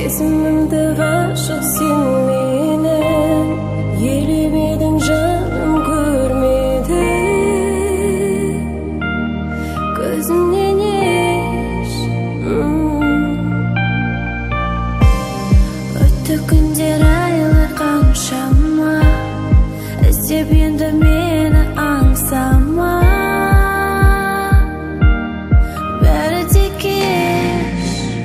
Сезімімді ғашық сен менен елемедің, жаным көрмеді көзімнен еш. Өтті күндер, айлар қаншама, іздеп енді мені аңсама. Бәрі де кеш.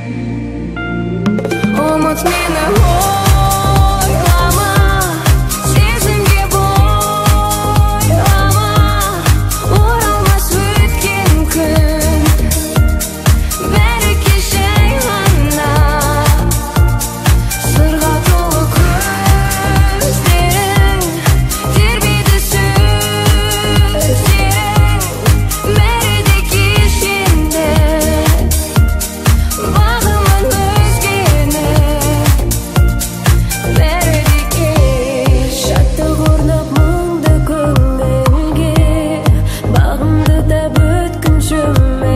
Ұмыт мені, ойлама, сезімге бойлама. Оралмас өткен күн, бәрі кешей ғана. Сырға толы көздерің, тербеді сөздерің. Бәрі де кеш енді, бағымын өзгені. Бәрі де кеш. Шаттық орнап мұңды көңілге, бағымды да бүткінші